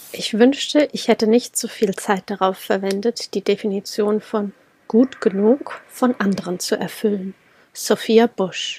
Ich wünschte, ich hätte nicht so viel Zeit darauf verwendet, die Definition von gut genug von anderen zu erfüllen. Sophia Busch.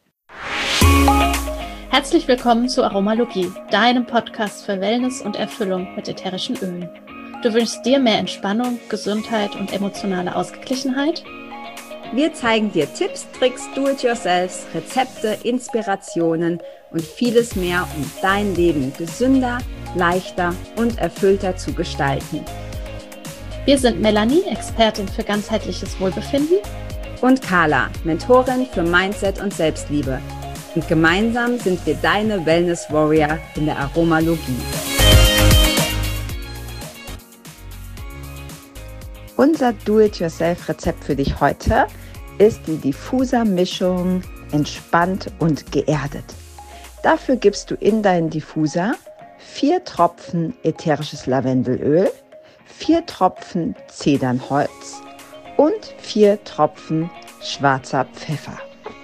Herzlich willkommen zu Aromalogie, deinem Podcast für Wellness und Erfüllung mit ätherischen Ölen. Du wünschst dir mehr Entspannung, Gesundheit und emotionale Ausgeglichenheit? Wir zeigen dir Tipps, Tricks, Do-it-yourselfs, Rezepte, Inspirationen und vieles mehr, um dein Leben gesünder, leichter und erfüllter zu gestalten. Wir sind Melanie, Expertin für ganzheitliches Wohlbefinden, und Carla, Mentorin für Mindset und Selbstliebe. Und gemeinsam sind wir deine Wellness Warrior in der Aromalogie. Unser Do-it-yourself-Rezept für dich heute ist die Diffuser-Mischung entspannt und geerdet. Dafür gibst du in deinen Diffuser 4 Tropfen ätherisches Lavendelöl, 4 Tropfen Zedernholz und 4 Tropfen schwarzer Pfeffer.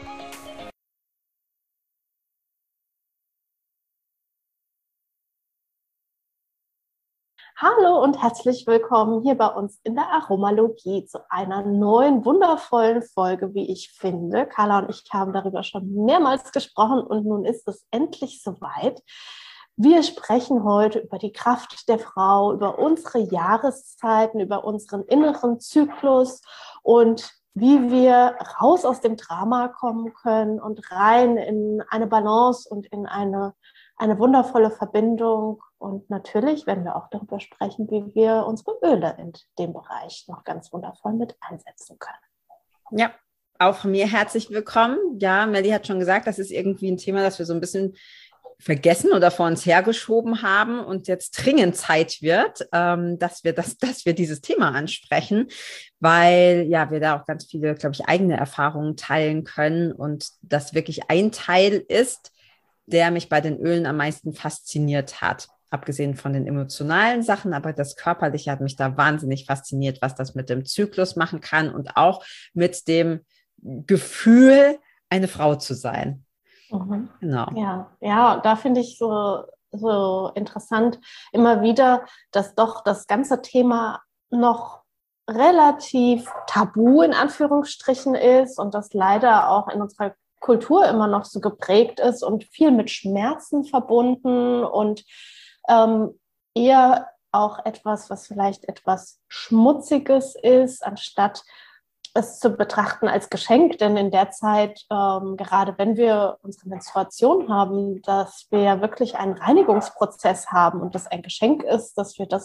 Hallo und herzlich willkommen hier bei uns in der Aromalogie zu einer neuen, wundervollen Folge, wie ich finde. Carla und ich haben darüber schon mehrmals gesprochen und nun ist es endlich soweit. Wir sprechen heute über die Kraft der Frau, über unsere Jahreszeiten, über unseren inneren Zyklus und wie wir raus aus dem Drama kommen können und rein in eine Balance und in eine wundervolle Verbindung. Und natürlich werden wir auch darüber sprechen, wie wir unsere Öle in dem Bereich noch ganz wundervoll mit einsetzen können. Ja, auch von mir herzlich willkommen. Ja, Melli hat schon gesagt, das ist irgendwie ein Thema, das wir so ein bisschen vergessen oder vor uns hergeschoben haben und jetzt dringend Zeit wird, dass wir dieses Thema ansprechen, weil ja wir da auch ganz viele, glaube ich, eigene Erfahrungen teilen können und das wirklich ein Teil ist, der mich bei den Ölen am meisten fasziniert hat. Abgesehen von den emotionalen Sachen, aber das Körperliche hat mich da wahnsinnig fasziniert, was das mit dem Zyklus machen kann und auch mit dem Gefühl, eine Frau zu sein. Mhm. Genau. Ja, da finde ich so interessant immer wieder, dass doch das ganze Thema noch relativ tabu in Anführungsstrichen ist und das leider auch in unserer Kultur immer noch so geprägt ist und viel mit Schmerzen verbunden und eher auch etwas, was vielleicht etwas Schmutziges ist, anstatt es zu betrachten als Geschenk. Denn in der Zeit, gerade wenn wir unsere Menstruation haben, dass wir ja wirklich einen Reinigungsprozess haben und das ein Geschenk ist, dass wir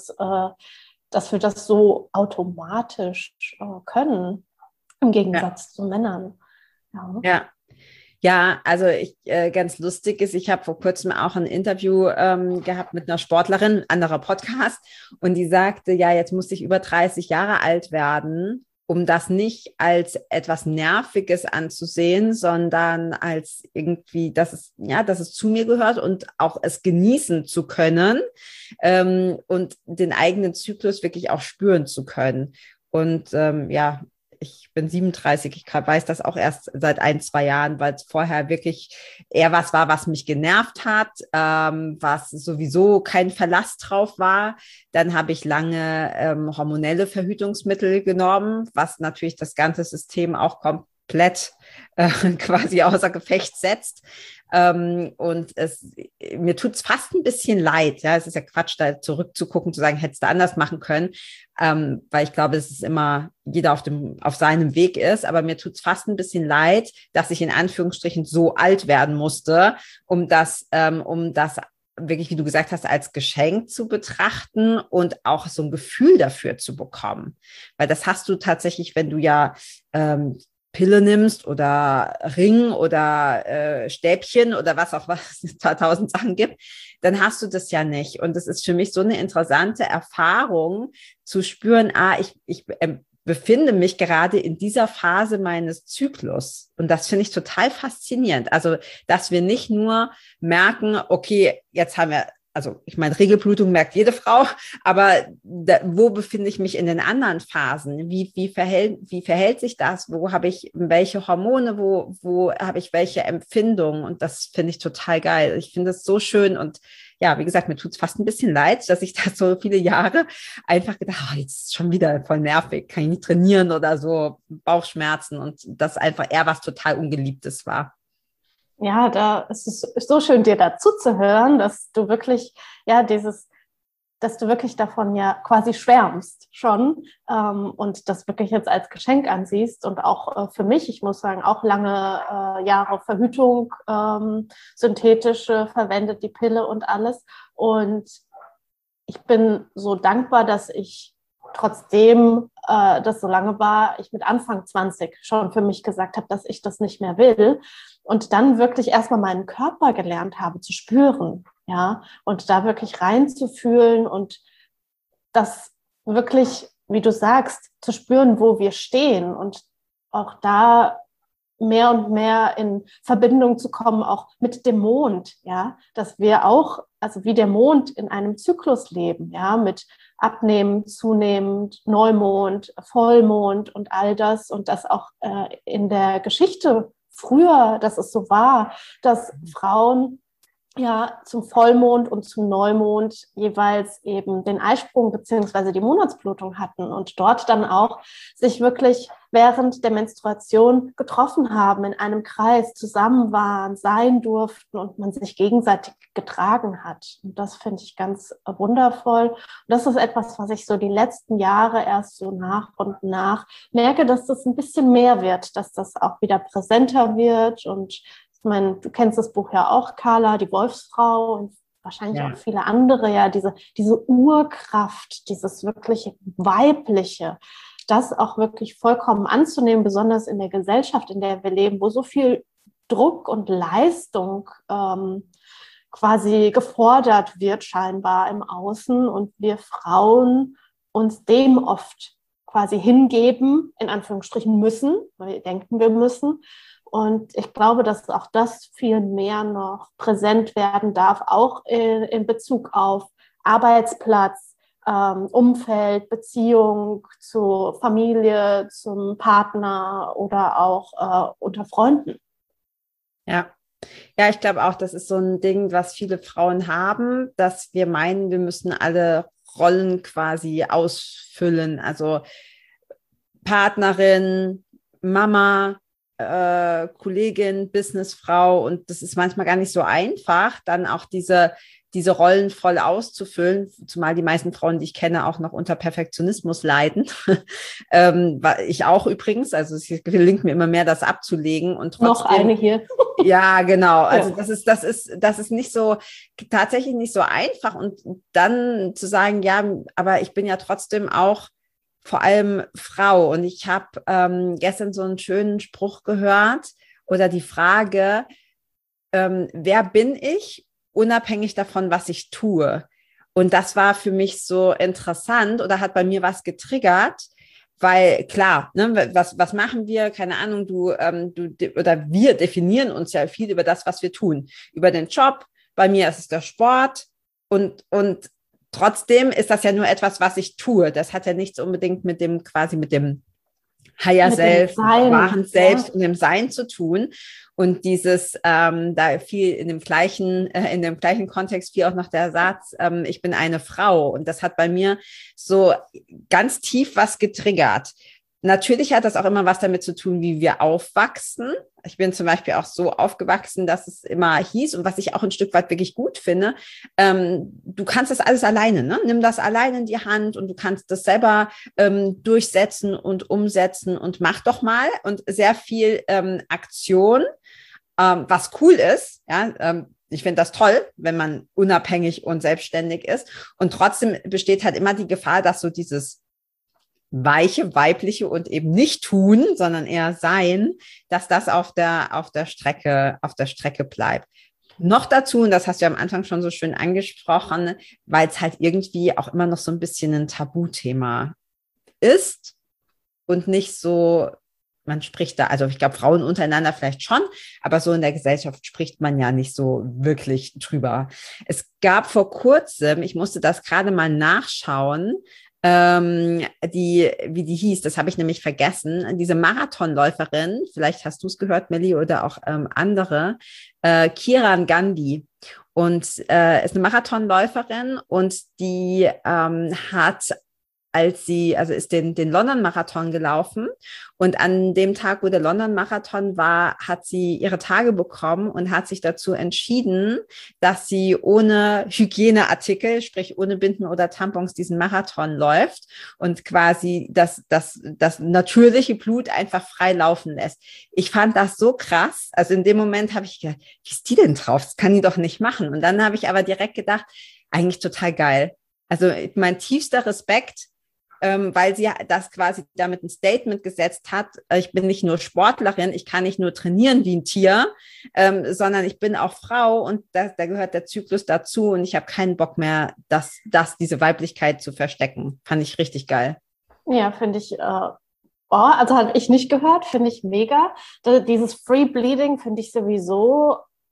das so automatisch können, im Gegensatz zu Männern. Ja. Ja, also ganz lustig ist, ich habe vor kurzem auch ein Interview gehabt mit einer Sportlerin, anderer Podcast, und die sagte, ja, jetzt muss ich über 30 Jahre alt werden, um das nicht als etwas Nerviges anzusehen, sondern als irgendwie, dass es zu mir gehört und auch es genießen zu können und den eigenen Zyklus wirklich auch spüren zu können. Und ich bin 37, ich weiß das auch erst seit 1-2 Jahren, weil es vorher wirklich eher was war, was mich genervt hat, was sowieso kein Verlass drauf war. Dann habe ich lange hormonelle Verhütungsmittel genommen, was natürlich das ganze System auch komplett quasi außer Gefecht setzt. Und mir tut es fast ein bisschen leid. Ja, es ist ja Quatsch, da zurückzugucken, zu sagen, hättest du anders machen können, weil ich glaube, es ist immer jeder auf seinem Weg ist. Aber mir tut es fast ein bisschen leid, dass ich in Anführungsstrichen so alt werden musste, um das wirklich, wie du gesagt hast, als Geschenk zu betrachten und auch so ein Gefühl dafür zu bekommen. Weil das hast du tatsächlich, wenn du ja Pille nimmst oder Ring oder Stäbchen oder was es da 1000 Sachen gibt, dann hast du das ja nicht. Und es ist für mich so eine interessante Erfahrung zu spüren, ich befinde mich gerade in dieser Phase meines Zyklus. Und das finde ich total faszinierend. Also, dass wir nicht nur merken, okay, jetzt haben wir also ich meine, Regelblutung merkt jede Frau, aber wo befinde ich mich in den anderen Phasen? Wie verhält sich das? Wo habe ich welche Hormone? Wo habe ich welche Empfindungen? Und das finde ich total geil. Ich finde es so schön und ja, wie gesagt, mir tut es fast ein bisschen leid, dass ich da so viele Jahre einfach gedacht habe, jetzt ist schon wieder voll nervig, kann ich nicht trainieren oder so, Bauchschmerzen und das einfach eher was total Ungeliebtes war. Ja, da ist es so schön, dir dazu zu hören, dass du wirklich, ja, dass du wirklich davon ja quasi schwärmst schon und das wirklich jetzt als Geschenk ansiehst und auch für mich, ich muss sagen, auch lange Jahre Verhütung, synthetische, verwendet die Pille und alles. Und ich bin so dankbar, dass ich trotzdem das so lange war, ich mit Anfang 20 schon für mich gesagt habe, dass ich das nicht mehr will und dann wirklich erstmal meinen Körper gelernt habe zu spüren, ja, und da wirklich reinzufühlen und das wirklich, wie du sagst, zu spüren, wo wir stehen und auch da mehr und mehr in Verbindung zu kommen, auch mit dem Mond, ja, dass wir auch, also wie der Mond in einem Zyklus leben, ja, mit abnehmend, zunehmend, Neumond, Vollmond und all das und das auch in der Geschichte früher, dass es so war, dass Frauen ja zum Vollmond und zum Neumond jeweils eben den Eisprung beziehungsweise die Monatsblutung hatten und dort dann auch sich wirklich während der Menstruation getroffen haben, in einem Kreis zusammen waren, sein durften und man sich gegenseitig getragen hat. Und das finde ich ganz wundervoll. Und das ist etwas, was ich so die letzten Jahre erst so nach und nach merke, dass das ein bisschen mehr wird, dass das auch wieder präsenter wird und ich meine, du kennst das Buch ja auch, Carla, die Wolfsfrau und wahrscheinlich auch viele andere, ja, diese Urkraft, dieses wirklich Weibliche, das auch wirklich vollkommen anzunehmen, besonders in der Gesellschaft, in der wir leben, wo so viel Druck und Leistung quasi gefordert wird, scheinbar im Außen und wir Frauen uns dem oft quasi hingeben, in Anführungsstrichen müssen, weil wir denken, wir müssen. Und ich glaube, dass auch das viel mehr noch präsent werden darf, auch in Bezug auf Arbeitsplatz, Umfeld, Beziehung zur Familie, zum Partner oder auch unter Freunden. Ja. Ja, ich glaube auch, das ist so ein Ding, was viele Frauen haben, dass wir meinen, wir müssen alle Rollen quasi ausfüllen. Also Partnerin, Mama, Kollegin, Businessfrau und das ist manchmal gar nicht so einfach, dann auch diese Rollen voll auszufüllen, zumal die meisten Frauen, die ich kenne, auch noch unter Perfektionismus leiden. Ich auch übrigens, also es gelingt mir immer mehr, das abzulegen und trotzdem. Noch eine hier. Ja, genau. Also das ist nicht so, tatsächlich nicht so einfach und dann zu sagen, ja, aber ich bin ja trotzdem auch vor allem Frau. Und ich habe gestern so einen schönen Spruch gehört oder die Frage, wer bin ich, unabhängig davon, was ich tue? Und das war für mich so interessant oder hat bei mir was getriggert, weil klar, ne, was machen wir? Keine Ahnung, du oder wir definieren uns ja viel über das, was wir tun, über den Job. Bei mir ist es der Sport und trotzdem ist das ja nur etwas, was ich tue. Das hat ja nichts unbedingt mit dem Higher Self, wahren Selbst und dem Sein zu tun. Und dieses, da viel in dem gleichen Kontext fiel auch noch der Satz, ich bin eine Frau. Und das hat bei mir so ganz tief was getriggert. Natürlich hat das auch immer was damit zu tun, wie wir aufwachsen. Ich bin zum Beispiel auch so aufgewachsen, dass es immer hieß und was ich auch ein Stück weit wirklich gut finde, du kannst das alles alleine, ne? Nimm das alleine in die Hand und du kannst das selber durchsetzen und umsetzen und mach doch mal und sehr viel Aktion, was cool ist, ja, ich finde das toll, wenn man unabhängig und selbstständig ist und trotzdem besteht halt immer die Gefahr, dass so dieses weiche, weibliche und eben nicht tun, sondern eher sein, dass das auf der Strecke bleibt. Noch dazu, und das hast du ja am Anfang schon so schön angesprochen, weil es halt irgendwie auch immer noch so ein bisschen ein Tabuthema ist und nicht so man spricht da, also ich glaube, Frauen untereinander vielleicht schon, aber so in der Gesellschaft spricht man ja nicht so wirklich drüber. Es gab vor kurzem, ich musste das gerade mal nachschauen, wie die hieß, das habe ich nämlich vergessen, diese Marathonläuferin, vielleicht hast du es gehört, Melli, oder auch andere, Kiran Gandhi. Und ist eine Marathonläuferin und die hat ist den London-Marathon gelaufen und an dem Tag, wo der London-Marathon war, hat sie ihre Tage bekommen und hat sich dazu entschieden, dass sie ohne Hygieneartikel, sprich ohne Binden oder Tampons, diesen Marathon läuft und quasi das natürliche Blut einfach frei laufen lässt. Ich fand das so krass. Also in dem Moment habe ich gedacht, wie ist die denn drauf? Das kann die doch nicht machen. Und dann habe ich aber direkt gedacht, eigentlich total geil. Also mein tiefster Respekt, weil sie das quasi damit ein Statement gesetzt hat, ich bin nicht nur Sportlerin, ich kann nicht nur trainieren wie ein Tier, sondern ich bin auch Frau und da gehört der Zyklus dazu und ich habe keinen Bock mehr, diese Weiblichkeit zu verstecken. Fand ich richtig geil. Ja, finde ich, also habe ich nicht gehört, finde ich mega. Dieses Free Bleeding finde ich sowieso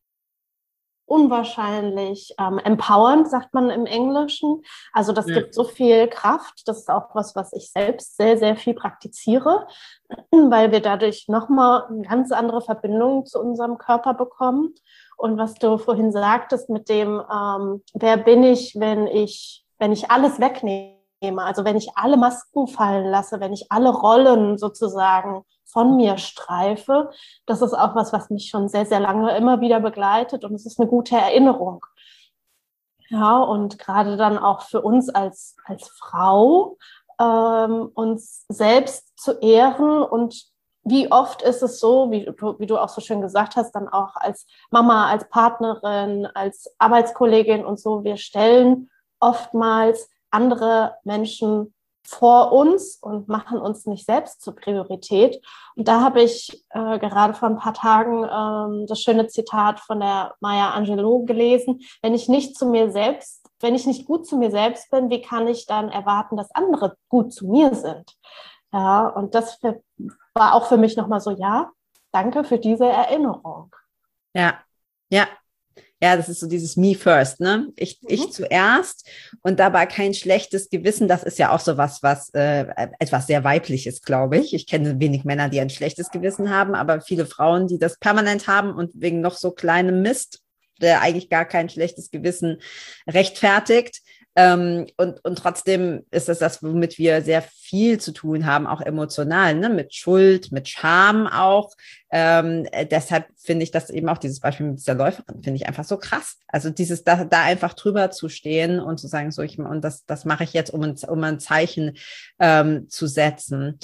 unwahrscheinlich empowernd, sagt man im Englischen. Also das gibt so viel Kraft. Das ist auch was ich selbst sehr, sehr viel praktiziere, weil wir dadurch nochmal eine ganz andere Verbindung zu unserem Körper bekommen. Und was du vorhin sagtest mit dem, wer bin ich, wenn ich alles wegnehme, also wenn ich alle Masken fallen lasse, wenn ich alle Rollen sozusagen von mir streife, das ist auch was mich schon sehr, sehr lange immer wieder begleitet und es ist eine gute Erinnerung. Ja, und gerade dann auch für uns als Frau, uns selbst zu ehren und wie oft ist es so, wie du auch so schön gesagt hast, dann auch als Mama, als Partnerin, als Arbeitskollegin und so, wir stellen oftmals andere Menschen vor uns und machen uns nicht selbst zur Priorität. Und da habe ich gerade vor ein paar Tagen das schöne Zitat von der Maya Angelou gelesen: Wenn ich nicht gut zu mir selbst bin, wie kann ich dann erwarten, dass andere gut zu mir sind? Ja, und das war auch für mich nochmal so, ja, danke für diese Erinnerung. Ja, ja. Ja, das ist so dieses Me first, ne? Ich zuerst und dabei kein schlechtes Gewissen. Das ist ja auch so was etwas sehr Weibliches, glaube ich. Ich kenne wenig Männer, die ein schlechtes Gewissen haben, aber viele Frauen, die das permanent haben und wegen noch so kleinem Mist, der eigentlich gar kein schlechtes Gewissen rechtfertigt. Und trotzdem ist es das, womit wir sehr viel zu tun haben, auch emotional, ne? Mit Schuld, mit Scham auch. Deshalb finde ich das eben auch, dieses Beispiel mit dieser Läuferin, finde ich einfach so krass. Also dieses, da einfach drüber zu stehen und zu sagen, und das mache ich jetzt, um ein Zeichen zu setzen.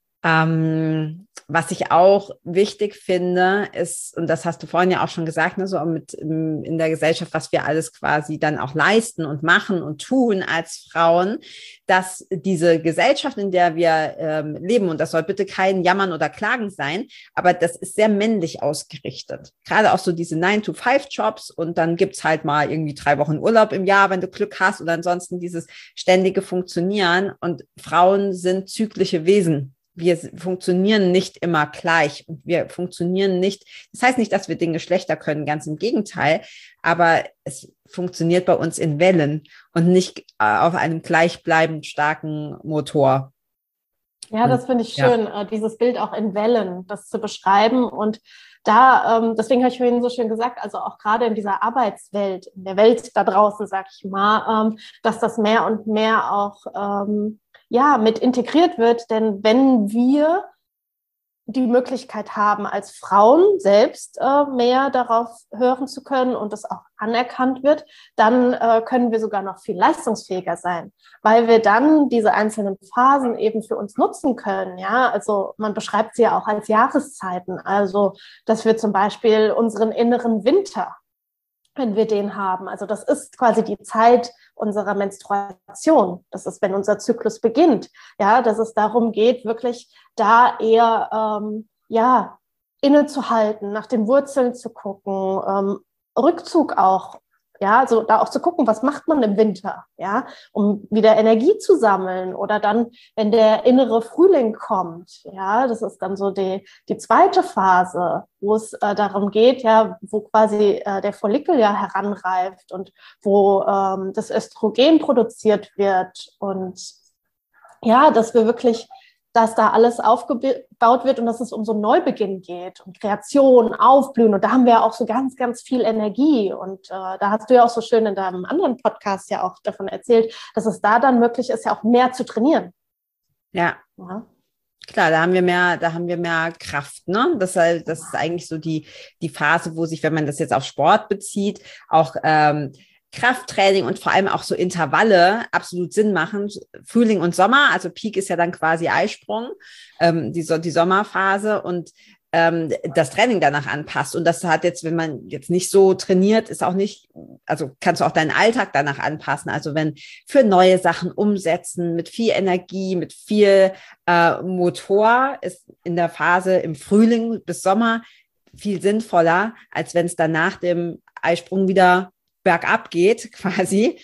Was ich auch wichtig finde, ist, und das hast du vorhin ja auch schon gesagt, ne, so in der Gesellschaft, was wir alles quasi dann auch leisten und machen und tun als Frauen, dass diese Gesellschaft, in der wir leben, und das soll bitte kein Jammern oder Klagen sein, aber das ist sehr männlich ausgerichtet. Gerade auch so diese 9-to-5-Jobs und dann gibt's halt mal irgendwie 3 Wochen Urlaub im Jahr, wenn du Glück hast, oder ansonsten dieses ständige Funktionieren, und Frauen sind zyklische Wesen. Wir funktionieren nicht immer gleich und wir funktionieren nicht, das heißt nicht, dass wir Dinge schlechter können, ganz im Gegenteil, aber es funktioniert bei uns in Wellen und nicht auf einem gleichbleibend starken Motor. Ja, das finde ich schön, dieses Bild auch in Wellen, das zu beschreiben. Und da, deswegen habe ich vorhin so schön gesagt, also auch gerade in dieser Arbeitswelt, in der Welt da draußen, sag ich mal, dass das mehr und mehr auch mit integriert wird. Denn wenn wir die Möglichkeit haben, als Frauen selbst mehr darauf hören zu können und das auch anerkannt wird, dann können wir sogar noch viel leistungsfähiger sein, weil wir dann diese einzelnen Phasen eben für uns nutzen können. Ja, also man beschreibt sie ja auch als Jahreszeiten, also dass wir zum Beispiel unseren inneren Winter, wenn wir den haben, also das ist quasi die Zeit unserer Menstruation. Das ist, wenn unser Zyklus beginnt. Ja, dass es darum geht, wirklich da eher innezuhalten, nach den Wurzeln zu gucken, Rückzug auch ja, also da auch zu gucken, was macht man im Winter, ja, um wieder Energie zu sammeln oder dann, wenn der innere Frühling kommt, ja, das ist dann so die zweite Phase, wo es darum geht, ja, wo quasi der Follikel ja heranreift und wo das Östrogen produziert wird und ja, dass wir wirklich, dass da alles aufgebaut wird und dass es um so einen Neubeginn geht und Kreation, Aufblühen. Und da haben wir ja auch so ganz, ganz viel Energie. Und da hast du ja auch so schön in deinem anderen Podcast ja auch davon erzählt, dass es da dann möglich ist, ja auch mehr zu trainieren. Ja. Klar, da haben wir mehr Kraft, ne? Das ist eigentlich so die Phase, wo sich, wenn man das jetzt auf Sport bezieht, auch Krafttraining und vor allem auch so Intervalle absolut Sinn machen. Frühling und Sommer, also Peak ist ja dann quasi Eisprung, die Sommerphase und das Training danach anpasst. Und das hat jetzt, wenn man jetzt nicht so trainiert, ist auch nicht, also kannst du auch deinen Alltag danach anpassen. Also wenn für neue Sachen umsetzen, mit viel Energie, mit viel Motor, ist in der Phase im Frühling bis Sommer viel sinnvoller, als wenn es dann nach dem Eisprung wieder bergab geht, quasi,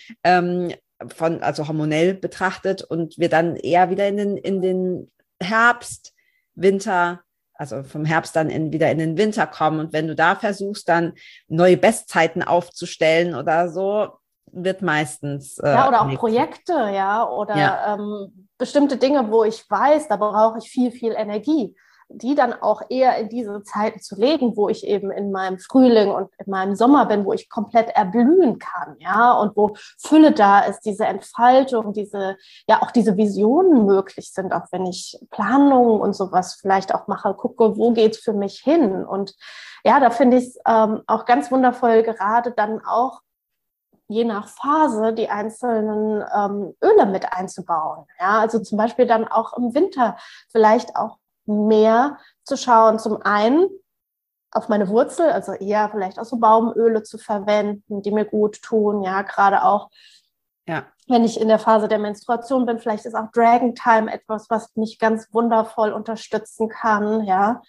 also hormonell betrachtet und wir dann eher wieder in den Herbst, Winter, also vom Herbst dann wieder in den Winter kommen. Und wenn du da versuchst, dann neue Bestzeiten aufzustellen oder so, wird meistens ja, oder auch Projekte, ja, oder bestimmte Dinge, wo ich weiß, da brauche ich viel, viel Energie, die dann auch eher in diese Zeiten zu legen, wo ich eben in meinem Frühling und in meinem Sommer bin, wo ich komplett erblühen kann, ja, und wo Fülle da ist, diese Entfaltung, auch diese Visionen möglich sind, auch wenn ich Planungen und sowas vielleicht auch mache, gucke, wo geht's für mich hin? Und ja, da finde ich es auch ganz wundervoll, gerade dann auch je nach Phase die einzelnen Öle mit einzubauen. Ja, also zum Beispiel dann auch im Winter vielleicht auch mehr zu schauen, zum einen auf meine Wurzel, also eher vielleicht auch so Baumöle zu verwenden, die mir gut tun, ja, gerade auch, wenn ich in der Phase der Menstruation bin, vielleicht ist auch Dragon Thyme etwas, was mich ganz wundervoll unterstützen kann, ja,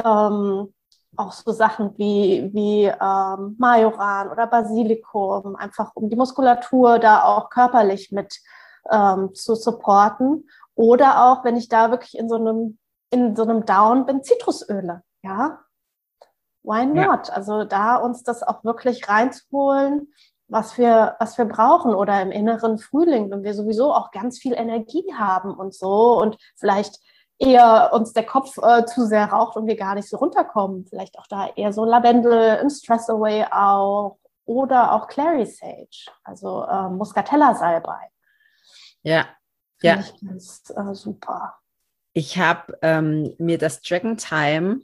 auch so Sachen wie Majoran oder Basilikum, einfach um die Muskulatur da auch körperlich mit zu supporten, oder auch, wenn ich da wirklich in so einem Down bin, Zitrusöle, ja. Why not? Ja. Also da uns das auch wirklich reinzuholen, was wir brauchen, oder im inneren Frühling, wenn wir sowieso auch ganz viel Energie haben und so und vielleicht eher uns der Kopf zu sehr raucht und wir gar nicht so runterkommen. Vielleicht auch da eher so Lavendel im Stress Away auch oder auch Clary Sage, also Muscatella-Salbei. Ja. Finde ich ganz super. Ich habe mir das Dragon Thyme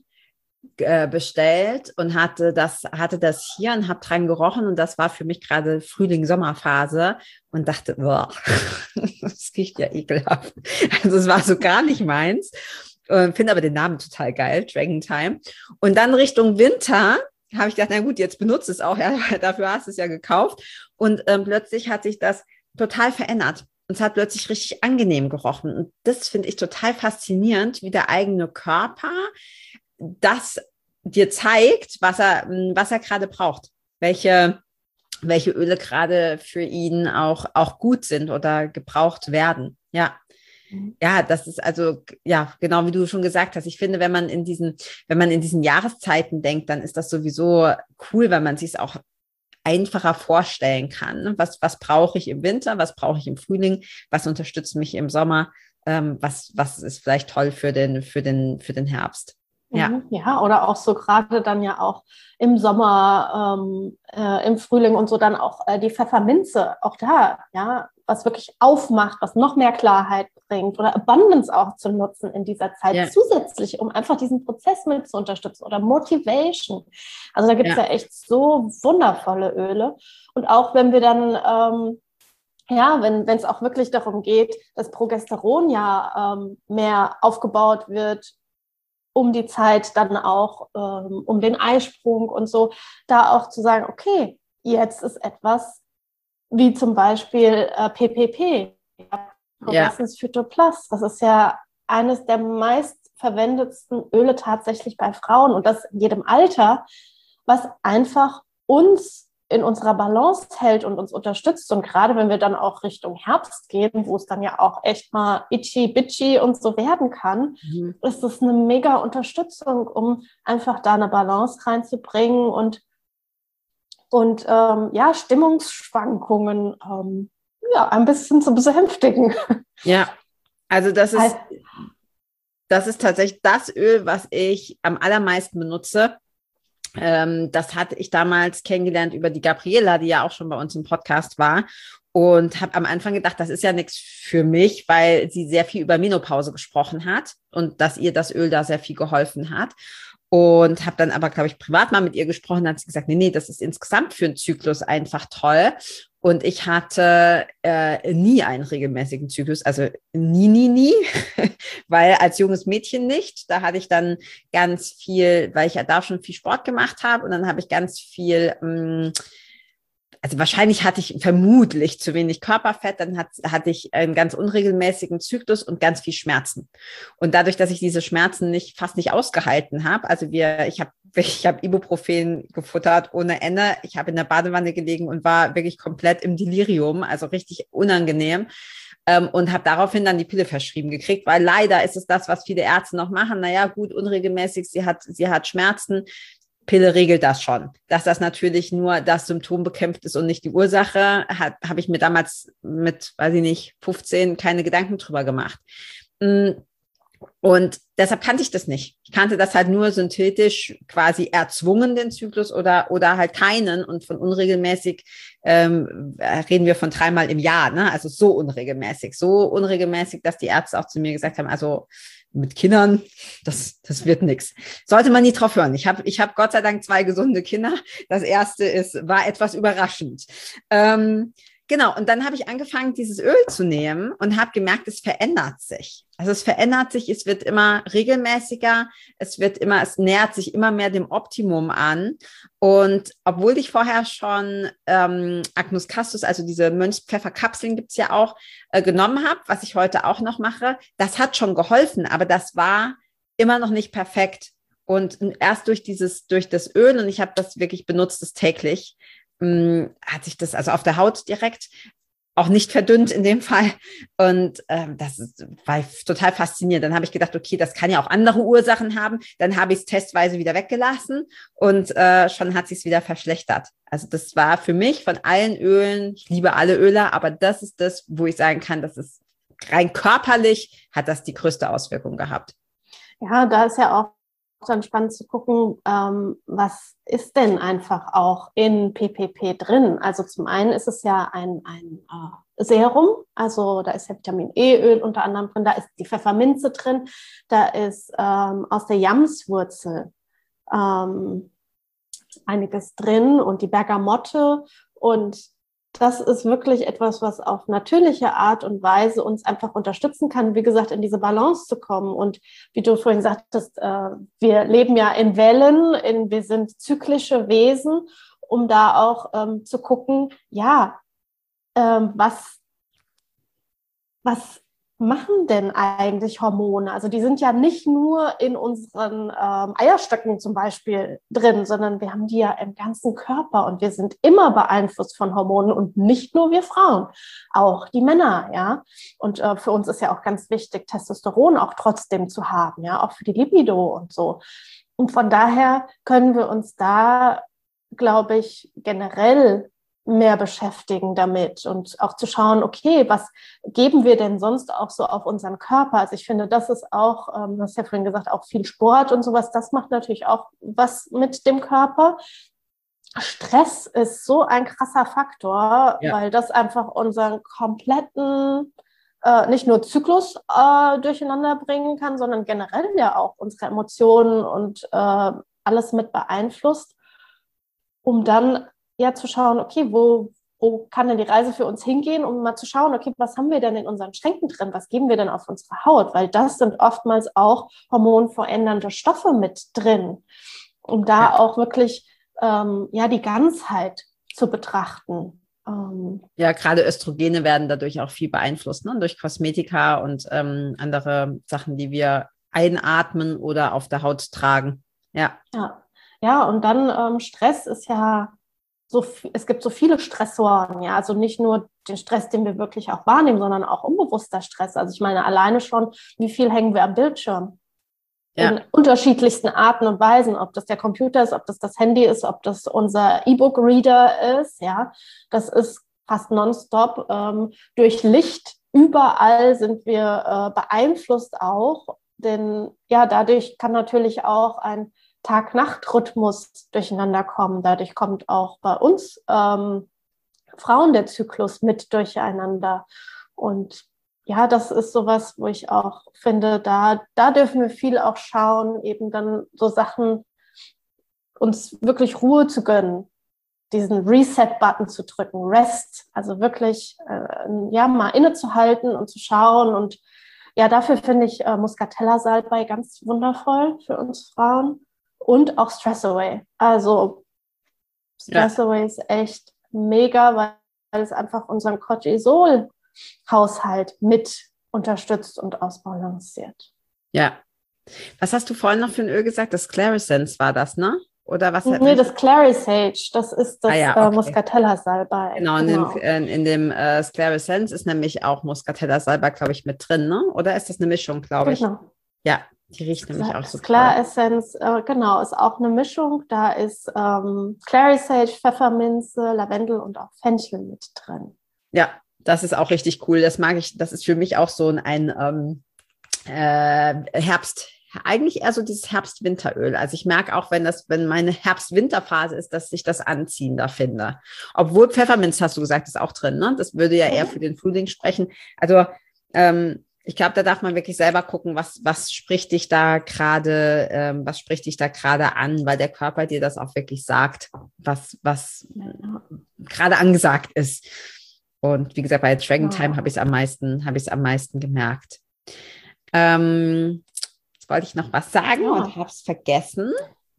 bestellt und hatte das hier und habe dran gerochen und das war für mich gerade Frühling-Sommerphase und dachte, boah, das riecht ja ekelhaft. Also es war so gar nicht meins. Finde aber den Namen total geil, Dragon Thyme. Und dann Richtung Winter habe ich gedacht, na gut, jetzt benutze es auch, ja, dafür hast du es ja gekauft. Und plötzlich hat sich das total verändert. Und es hat plötzlich richtig angenehm gerochen. Und das finde ich total faszinierend, wie der eigene Körper das dir zeigt, was er gerade braucht. Welche Öle gerade für ihn auch gut sind oder gebraucht werden. Ja. Ja, das ist also, ja, genau wie du schon gesagt hast. Ich finde, wenn man in diesen Jahreszeiten denkt, dann ist das sowieso cool, weil man sich es auch einfacher vorstellen kann. Was brauche ich im Winter? Was brauche ich im Frühling? Was unterstützt mich im Sommer? Was ist vielleicht toll für den Herbst? Ja, oder auch so gerade dann ja auch im Sommer, im Frühling und so dann auch die Pfefferminze, auch da, ja, was wirklich aufmacht, was noch mehr Klarheit bringt oder Abundance auch zu nutzen in dieser Zeit zusätzlich, um einfach diesen Prozess mit zu unterstützen oder Motivation. Also da gibt es ja echt so wundervolle Öle. Und auch wenn wir dann wenn es auch wirklich darum geht, dass Progesteron mehr aufgebaut wird, um die Zeit dann auch, um den Eisprung und so, da auch zu sagen, okay, jetzt ist etwas wie zum Beispiel PPP, Progressens Phytoplus. Das ist ja eines der meistverwendetsten Öle tatsächlich bei Frauen und das in jedem Alter, was einfach uns in unserer Balance hält und uns unterstützt. Und gerade wenn wir dann auch Richtung Herbst gehen, wo es dann ja auch echt mal itchy-bitchy und so werden kann, ist es eine mega Unterstützung, um einfach da eine Balance reinzubringen und Stimmungsschwankungen ein bisschen zu besänftigen. Ja, also das ist tatsächlich das Öl, was ich am allermeisten benutze. Das hatte ich damals kennengelernt über die Gabriela, die ja auch schon bei uns im Podcast war. Und habe am Anfang gedacht, das ist ja nichts für mich, weil sie sehr viel über Menopause gesprochen hat und dass ihr das Öl da sehr viel geholfen hat. Und habe dann aber, glaube ich, privat mal mit ihr gesprochen, hat sie gesagt, nee, das ist insgesamt für einen Zyklus einfach toll. Und ich hatte nie einen regelmäßigen Zyklus, also nie, weil als junges Mädchen nicht. Da hatte ich dann ganz viel, weil ich ja da schon viel Sport gemacht habe und dann habe ich ganz viel also wahrscheinlich hatte ich vermutlich zu wenig Körperfett, dann hatte ich einen ganz unregelmäßigen Zyklus und ganz viel Schmerzen. Und dadurch, dass ich diese Schmerzen fast nicht ausgehalten habe, also ich habe Ibuprofen gefuttert ohne Ende, ich habe in der Badewanne gelegen und war wirklich komplett im Delirium, also richtig unangenehm. Und habe daraufhin dann die Pille verschrieben gekriegt, weil leider ist es das, was viele Ärzte noch machen. Naja, gut, unregelmäßig, sie hat Schmerzen. Pille regelt das schon. Dass das natürlich nur das Symptom bekämpft ist und nicht die Ursache, habe ich mir damals mit, weiß ich nicht, 15 keine Gedanken drüber gemacht. Und deshalb kannte ich das nicht. Ich kannte das halt nur synthetisch quasi erzwungen, den Zyklus oder halt keinen. Und von unregelmäßig reden wir von 3-mal im Jahr, ne? Also so unregelmäßig, dass die Ärzte auch zu mir gesagt haben, also mit Kindern, das wird nichts. Sollte man nie drauf hören. Ich hab Gott sei Dank 2 gesunde Kinder. Das erste war etwas überraschend. Genau, und dann habe ich angefangen, dieses Öl zu nehmen und habe gemerkt, es verändert sich. Also es verändert sich, es wird immer regelmäßiger, es nähert sich immer mehr dem Optimum an. Und obwohl ich vorher schon Agnus Castus, also diese Mönchspfefferkapseln gibt's ja auch, genommen habe, was ich heute auch noch mache, das hat schon geholfen, aber das war immer noch nicht perfekt. Und erst durch das Öl, und ich habe das wirklich benutzt, das täglich, hat sich das also auf der Haut direkt auch nicht verdünnt in dem Fall. Und war total faszinierend. Dann habe ich gedacht, okay, das kann ja auch andere Ursachen haben. Dann habe ich es testweise wieder weggelassen und schon hat sich es wieder verschlechtert. Also das war für mich von allen Ölen, ich liebe alle Öle, aber das ist das, wo ich sagen kann, das ist rein körperlich, hat das die größte Auswirkung gehabt. Ja, da ist ja auch dann spannend zu gucken, was ist denn einfach auch in PPP drin? Also zum einen ist es ja ein Serum, also da ist ja Vitamin E-Öl unter anderem drin, da ist die Pfefferminze drin, da ist aus der Jamswurzel einiges drin und die Bergamotte, und das ist wirklich etwas, was auf natürliche Art und Weise uns einfach unterstützen kann, wie gesagt, in diese Balance zu kommen. Und wie du vorhin sagtest, wir leben ja in Wellen, wir sind zyklische Wesen, um da auch zu gucken, ja, was machen denn eigentlich Hormone? Also die sind ja nicht nur in unseren Eierstöcken zum Beispiel drin, sondern wir haben die ja im ganzen Körper und wir sind immer beeinflusst von Hormonen und nicht nur wir Frauen, auch die Männer, ja. Und für uns ist ja auch ganz wichtig, Testosteron auch trotzdem zu haben, ja, auch für die Libido und so. Und von daher können wir uns da, glaube ich, generell mehr beschäftigen damit und auch zu schauen, okay, was geben wir denn sonst auch so auf unseren Körper? Also ich finde, das ist auch, du hast ja vorhin gesagt, auch viel Sport und sowas, das macht natürlich auch was mit dem Körper. Stress ist so ein krasser Faktor, ja, weil das einfach unseren kompletten, nicht nur Zyklus durcheinander bringen kann, sondern generell ja auch unsere Emotionen und alles mit beeinflusst, um dann ja zu schauen, okay, wo kann denn die Reise für uns hingehen, um mal zu schauen, okay, was haben wir denn in unseren Schränken drin, was geben wir denn auf unsere Haut, weil das sind oftmals auch hormonverändernde Stoffe mit drin, um da auch wirklich die Ganzheit zu betrachten. Ja, gerade Östrogene werden dadurch auch viel beeinflusst, ne? Durch Kosmetika und andere Sachen, die wir einatmen oder auf der Haut tragen. Ja. Ja, und dann Stress ist ja es gibt so viele Stressoren, ja, also nicht nur den Stress, den wir wirklich auch wahrnehmen, sondern auch unbewusster Stress. Also ich meine, alleine schon, wie viel hängen wir am Bildschirm? In unterschiedlichsten Arten und Weisen, ob das der Computer ist, ob das Handy ist, ob das unser E-Book-Reader ist, ja, das ist fast nonstop, durch Licht, überall sind wir beeinflusst auch, denn ja, dadurch kann natürlich auch ein Tag-Nacht-Rhythmus durcheinander kommen, dadurch kommt auch bei uns Frauen der Zyklus mit durcheinander und ja, das ist sowas, wo ich auch finde, da dürfen wir viel auch schauen, eben dann so Sachen, uns wirklich Ruhe zu gönnen, diesen Reset-Button zu drücken, Rest, also wirklich ja mal innezuhalten und zu schauen. Und ja, dafür finde ich Muscatella-Salbei ganz wundervoll für uns Frauen und auch Stress Away. Also Stress Away ist echt mega, weil es einfach unseren Cortisol-Haushalt mit unterstützt und ausbalanciert. Ja. Was hast du vorhin noch für ein Öl gesagt? Das Clarissense war das, ne? Oder was? Nee, das Clarisage, das ist das Muscatella-Salbei. Genau, in dem Clarissense ist nämlich auch Muscatella-Salbei, glaube ich, mit drin, ne? Oder ist das eine Mischung, glaube ich? Genau. Ja, die riecht nämlich auch so toll. Clarissense, genau, ist auch eine Mischung. Da ist Clarisage, Pfefferminze, Lavendel und auch Fenchel mit drin. Ja, das ist auch richtig cool. Das mag ich. Das ist für mich auch so ein Herbst, eigentlich eher so dieses Herbst-Winteröl. Also ich merke auch, wenn meine Herbst-Winterphase ist, dass ich das anziehender finde. Obwohl Pfefferminz, hast du gesagt, ist auch drin, ne? Das würde ja eher für den Frühling sprechen. Also ich glaube, da darf man wirklich selber gucken, was spricht dich da gerade an, weil der Körper dir das auch wirklich sagt, was gerade angesagt ist. Und wie gesagt, bei Dragon Time habe ich es am meisten gemerkt. Jetzt wollte ich noch was sagen und habe es vergessen.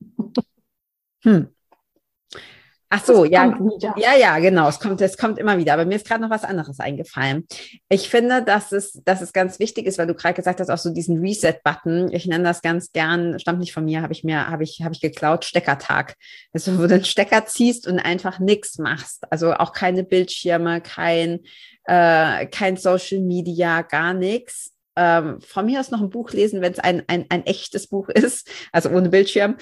Ach so, ja, genau, es kommt immer wieder. Aber mir ist gerade noch was anderes eingefallen. Ich finde, dass es ganz wichtig ist, weil du gerade gesagt hast, auch so diesen Reset-Button. Ich nenne das ganz gern, stammt nicht von mir, habe ich geklaut, Steckertag. Also, wo du den Stecker ziehst und einfach nichts machst. Also auch keine Bildschirme, kein Social Media, gar nichts. Von mir aus noch ein Buch lesen, wenn es ein echtes Buch ist, also ohne Bildschirm.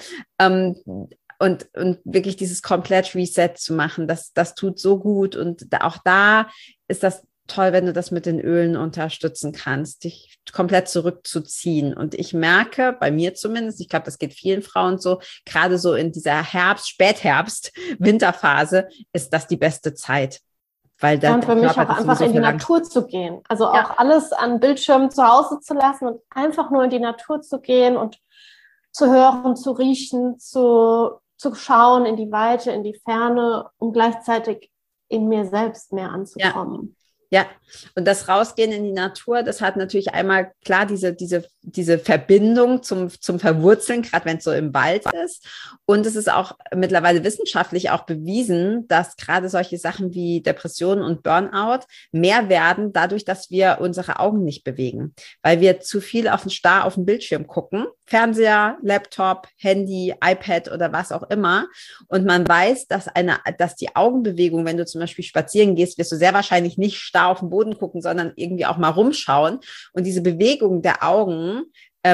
Und wirklich dieses komplett Reset zu machen, das tut so gut. Und auch da ist das toll, wenn du das mit den Ölen unterstützen kannst, dich komplett zurückzuziehen. Und ich merke, bei mir zumindest, ich glaube, das geht vielen Frauen so, gerade so in dieser Spätherbst, Winterphase, ist das die beste Zeit. Weil und für mich auch einfach in die Natur zu gehen. Also auch alles an Bildschirmen zu Hause zu lassen und einfach nur in die Natur zu gehen und zu hören, zu riechen, zu schauen in die Weite, in die Ferne, um gleichzeitig in mir selbst mehr anzukommen. Ja, und das Rausgehen in die Natur, das hat natürlich einmal klar diese Verbindung zum Verwurzeln, gerade wenn es so im Wald ist. Und es ist auch mittlerweile wissenschaftlich auch bewiesen, dass gerade solche Sachen wie Depressionen und Burnout mehr werden dadurch, dass wir unsere Augen nicht bewegen, weil wir zu viel auf den Bildschirm gucken, Fernseher, Laptop, Handy, iPad oder was auch immer. Und man weiß, dass die Augenbewegung, wenn du zum Beispiel spazieren gehst, wirst du sehr wahrscheinlich nicht starr auf den Boden gucken, sondern irgendwie auch mal rumschauen. Und diese Bewegung der Augen,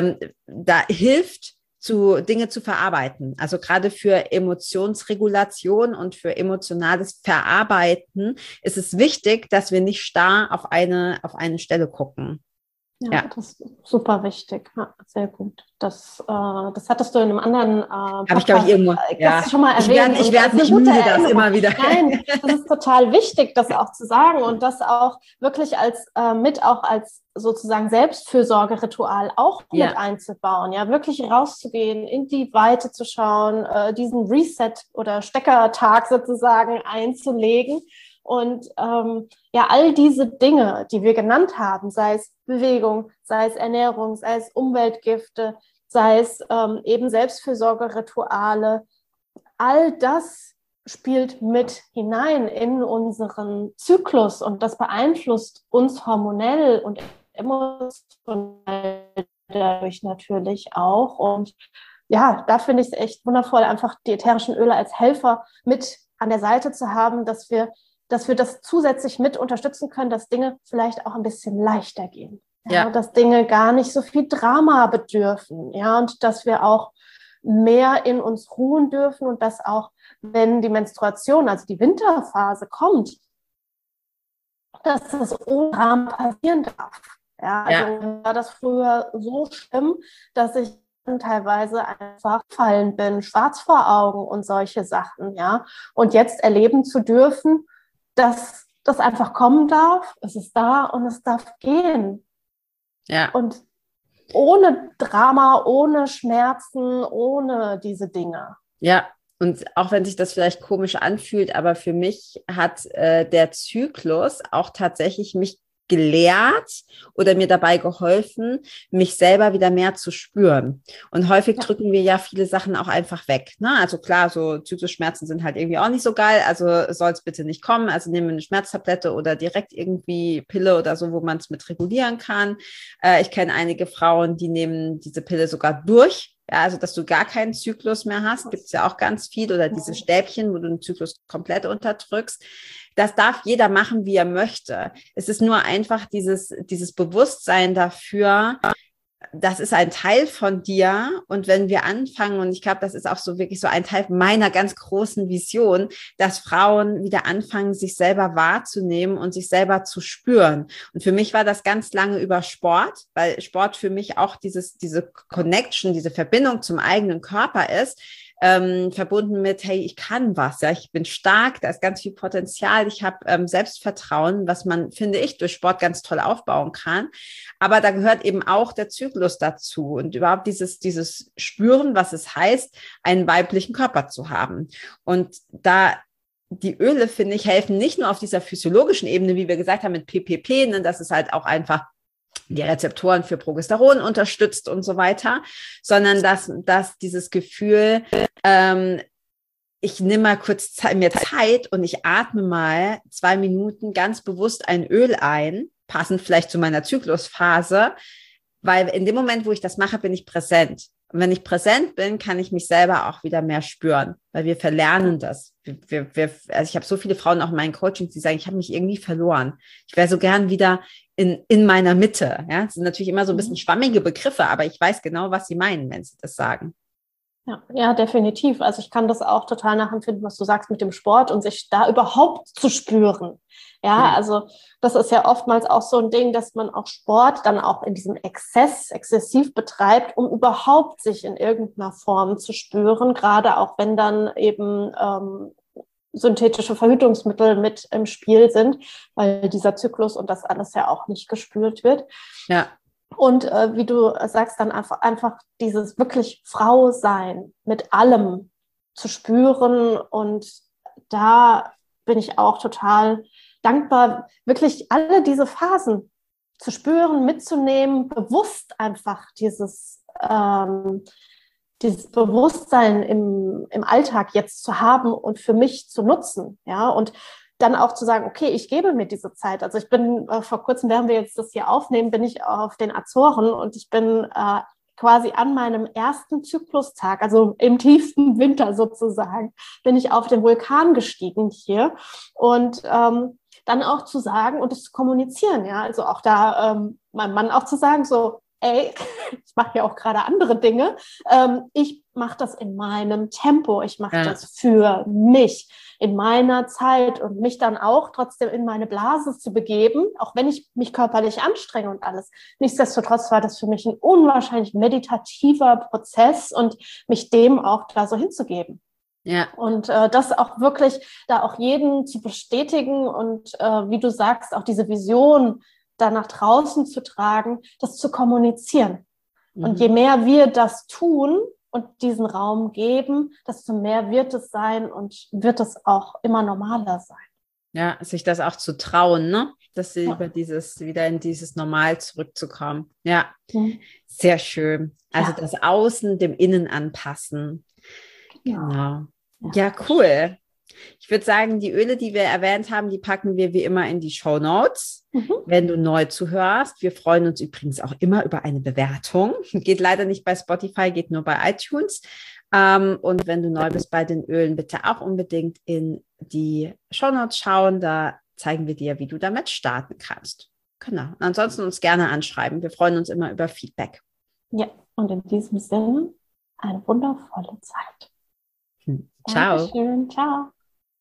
da hilft, Dinge zu verarbeiten. Also gerade für Emotionsregulation und für emotionales Verarbeiten ist es wichtig, dass wir nicht starr auf eine Stelle gucken. Ja, das ist super wichtig. Ja, sehr gut. Das hattest du in einem anderen Habe ich, glaube ich, irgendwo schon mal erwähnt. Ich werde nicht müde, das immer wieder. Nein, das ist total wichtig, das auch zu sagen und das auch wirklich als sozusagen Selbstfürsorgeritual auch mit einzubauen. Ja, wirklich rauszugehen, in die Weite zu schauen, diesen Reset- oder Steckertag sozusagen einzulegen. Und all diese Dinge, die wir genannt haben, sei es Bewegung, sei es Ernährung, sei es Umweltgifte, sei es eben Selbstfürsorgerituale, all das spielt mit hinein in unseren Zyklus und das beeinflusst uns hormonell und emotionell dadurch natürlich auch. Und ja, da finde ich es echt wundervoll, einfach die ätherischen Öle als Helfer mit an der Seite zu haben, dass wir das zusätzlich mit unterstützen können, dass Dinge vielleicht auch ein bisschen leichter gehen. Ja, dass Dinge gar nicht so viel Drama bedürfen. Ja, und dass wir auch mehr in uns ruhen dürfen und dass auch, wenn die Menstruation, also die Winterphase kommt, dass das ohne Drama passieren darf. Ja, also war das früher so schlimm, dass ich teilweise einfach gefallen bin, schwarz vor Augen und solche Sachen, ja. Und jetzt erleben zu dürfen, dass das einfach kommen darf, es ist da und es darf gehen. Ja. Und ohne Drama, ohne Schmerzen, ohne diese Dinge. Ja, und auch wenn sich das vielleicht komisch anfühlt, aber für mich hat der Zyklus auch tatsächlich mich gelehrt oder mir dabei geholfen, mich selber wieder mehr zu spüren. Und häufig drücken wir ja viele Sachen auch einfach weg. Ne? Also klar, so Zyklusschmerzen sind halt irgendwie auch nicht so geil, also soll es bitte nicht kommen. Also nehmen wir eine Schmerztablette oder direkt irgendwie Pille oder so, wo man es mit regulieren kann. Ich kenne einige Frauen, die nehmen diese Pille sogar durch. Ja, also dass du gar keinen Zyklus mehr hast, gibt es ja auch ganz viel. Oder diese Stäbchen, wo du den Zyklus komplett unterdrückst. Das darf jeder machen, wie er möchte. Es ist nur einfach dieses Bewusstsein dafür, das ist ein Teil von dir. Und wenn wir anfangen, und ich glaube, das ist auch so wirklich so ein Teil meiner ganz großen Vision, dass Frauen wieder anfangen, sich selber wahrzunehmen und sich selber zu spüren. Und für mich war das ganz lange über Sport, weil Sport für mich auch diese Connection, diese Verbindung zum eigenen Körper ist, verbunden mit, hey, ich kann was, ja, ich bin stark, da ist ganz viel Potenzial, ich habe Selbstvertrauen, was man, finde ich, durch Sport ganz toll aufbauen kann. Aber da gehört eben auch der Zyklus dazu und überhaupt dieses Spüren, was es heißt, einen weiblichen Körper zu haben. Und da die Öle, finde ich, helfen nicht nur auf dieser physiologischen Ebene, wie wir gesagt haben, mit PPP, ne, dass es halt auch einfach die Rezeptoren für Progesteron unterstützt und so weiter, sondern dass dieses Gefühl, ich nehme mal kurz mir Zeit und ich atme mal 2 Minuten ganz bewusst ein Öl ein, passend vielleicht zu meiner Zyklusphase, weil in dem Moment, wo ich das mache, bin ich präsent. Und wenn ich präsent bin, kann ich mich selber auch wieder mehr spüren, weil wir verlernen das. Also ich habe so viele Frauen auch in meinen Coachings, die sagen, ich habe mich irgendwie verloren. Ich wäre so gern wieder in meiner Mitte. Ja, das sind natürlich immer so ein bisschen schwammige Begriffe, aber ich weiß genau, was sie meinen, wenn sie das sagen. Ja, definitiv. Also ich kann das auch total nachempfinden, was du sagst mit dem Sport und sich da überhaupt zu spüren. Ja, also das ist ja oftmals auch so ein Ding, dass man auch Sport dann auch in diesem exzessiv betreibt, um überhaupt sich in irgendeiner Form zu spüren, gerade auch wenn dann eben synthetische Verhütungsmittel mit im Spiel sind, weil dieser Zyklus und das alles ja auch nicht gespürt wird. Ja. Und wie du sagst, dann einfach dieses wirklich Frau-Sein mit allem zu spüren. Und da bin ich auch total dankbar, wirklich alle diese Phasen zu spüren, mitzunehmen, bewusst einfach dieses Bewusstsein im Alltag jetzt zu haben und für mich zu nutzen. Ja, und dann auch zu sagen, okay, ich gebe mir diese Zeit. Also ich bin vor kurzem, während wir jetzt das hier aufnehmen, bin ich auf den Azoren und ich bin quasi an meinem ersten Zyklustag, also im tiefsten Winter sozusagen, bin ich auf den Vulkan gestiegen hier und dann auch zu sagen und das zu kommunizieren, ja, also auch da meinem Mann auch zu sagen, so, ey, ich mache ja auch gerade andere Dinge, ich mache das in meinem Tempo, ich mache das für mich, in meiner Zeit und mich dann auch trotzdem in meine Blase zu begeben, auch wenn ich mich körperlich anstrenge und alles. Nichtsdestotrotz war das für mich ein unwahrscheinlich meditativer Prozess und mich dem auch da so hinzugeben. Ja. Und das auch wirklich, da auch jeden zu bestätigen und wie du sagst, auch diese Vision da nach draußen zu tragen, das zu kommunizieren. Und je mehr wir das tun und diesen Raum geben, desto mehr wird es sein und wird es auch immer normaler sein. Ja, sich das auch zu trauen, ne? Dass sie wieder in dieses Normal zurückzukommen. Ja, sehr schön. Also das Außen dem Innen anpassen. Genau. Ja, cool. Ich würde sagen, die Öle, die wir erwähnt haben, die packen wir wie immer in die Shownotes, wenn du neu zuhörst. Wir freuen uns übrigens auch immer über eine Bewertung. Geht leider nicht bei Spotify, geht nur bei iTunes. Und wenn du neu bist bei den Ölen, bitte auch unbedingt in die Shownotes schauen. Da zeigen wir dir, wie du damit starten kannst. Genau. Ansonsten uns gerne anschreiben. Wir freuen uns immer über Feedback. Ja, und in diesem Sinne eine wundervolle Zeit. Ciao. Dankeschön. Ciao.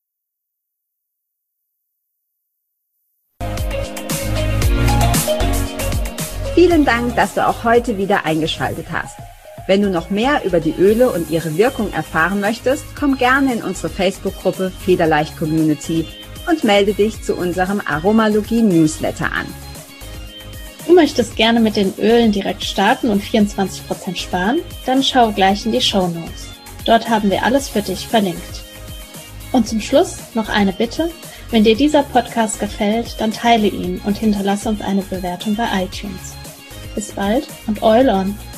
Vielen Dank, dass du auch heute wieder eingeschaltet hast. Wenn du noch mehr über die Öle und ihre Wirkung erfahren möchtest, komm gerne in unsere Facebook-Gruppe Federleicht Community und melde dich zu unserem Aromalogie-Newsletter an. Du möchtest gerne mit den Ölen direkt starten und 24% sparen? Dann schau gleich in die Shownotes. Dort haben wir alles für dich verlinkt. Und zum Schluss noch eine Bitte. Wenn dir dieser Podcast gefällt, dann teile ihn und hinterlasse uns eine Bewertung bei iTunes. Bis bald und Oil on!